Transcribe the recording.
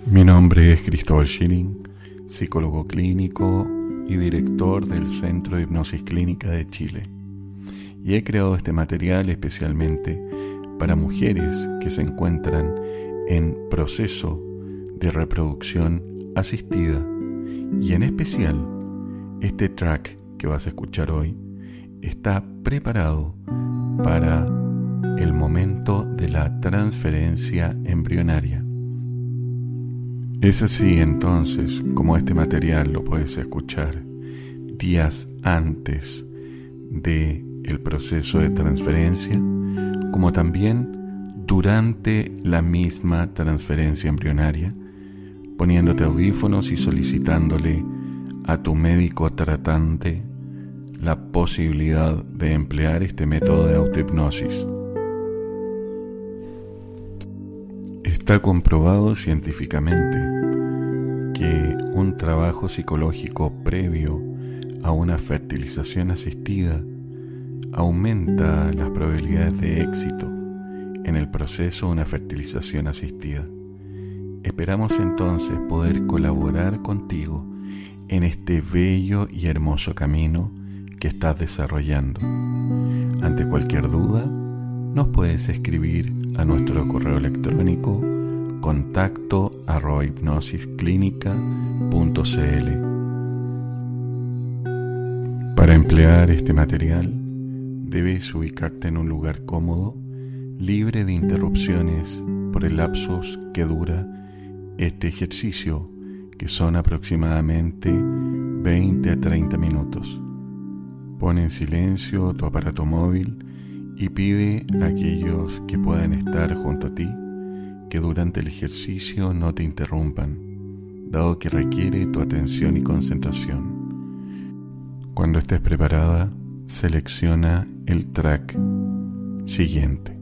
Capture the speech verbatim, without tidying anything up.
Mi nombre es Cristóbal Schilling, psicólogo clínico y director del Centro de Hipnosis Clínica de Chile. Y he creado este material especialmente para mujeres que se encuentran en proceso de reproducción asistida. Y en especial, este track que vas a escuchar hoy está preparado para el momento de la transferencia embrionaria. Es así entonces como este material lo puedes escuchar días antes del proceso de transferencia, como también durante la misma transferencia embrionaria, poniéndote audífonos y solicitándole a tu médico tratante la posibilidad de emplear este método de autohipnosis. Está comprobado científicamente que un trabajo psicológico previo a una fertilización asistida aumenta las probabilidades de éxito en el proceso de una fertilización asistida. Esperamos entonces poder colaborar contigo en este bello y hermoso camino que estás desarrollando. Ante cualquier duda, nos puedes escribir a nuestro correo electrónico contacto arroba hipnosisclínica punto cl. Para emplear este material, debes ubicarte en un lugar cómodo, libre de interrupciones por el lapsus que dura este ejercicio, que son aproximadamente veinte a treinta minutos. Pon en silencio tu aparato móvil y pide a aquellos que puedan estar junto a ti que durante el ejercicio no te interrumpan, dado que requiere tu atención y concentración. Cuando estés preparada, selecciona el track siguiente.